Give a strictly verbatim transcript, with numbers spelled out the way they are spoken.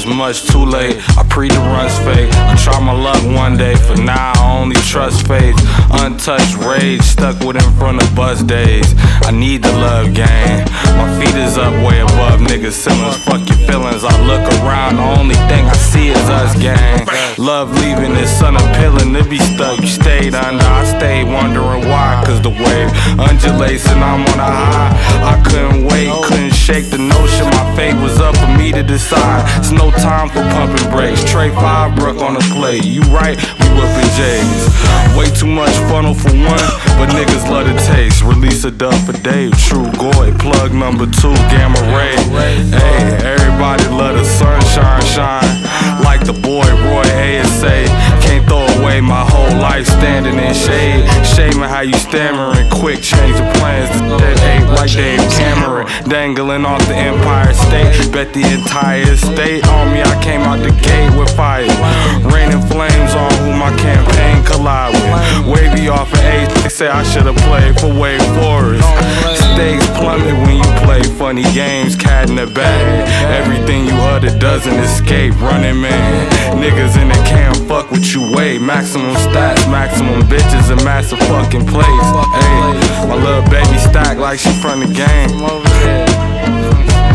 it's much too late. I pre the runs fake. I try my luck one day. For now, I only trust faith. Untouched rage, stuck with in front of bus days. I need the love game. My feet is up way above niggas' ceilings. Fuck your feelings. I look around, the only thing I see is us, gang. Love leaving is unappealing. To be stuck, you stayed under. I stayed wondering why. Cause the wave undulates and I'm on a high. I couldn't wait, couldn't shake the notion. My fate was up for me to decide. It's no time for pumping brakes. Trey five Brook on the plate. You right, we whipping J's. Way too much funnel for one, but niggas love the taste. Release a dub for Dave, True Goy, plug number two, Gamma Ray. Hey, everybody love the sunshine shine. Like the boy Roy Ayers say, can't throw away my whole life standing in shade. Shaming how you stammering, quick change the plans. That ain't like Dave Cameron, dangling off the Empire State. Bet the entire state on me, I came out the gate with fire. Raining flames on who my campaign collide with. Wavy off of age, they say I should've played for Wake Forest. Stakes plummet when you play funny games, cat in the bag. Everything you utter doesn't escape, running man. Niggas in the camp, fuck what you weigh. Maximum stats, maximum bitches, and massive fucking plays. Hey, my little baby stack like she from the game.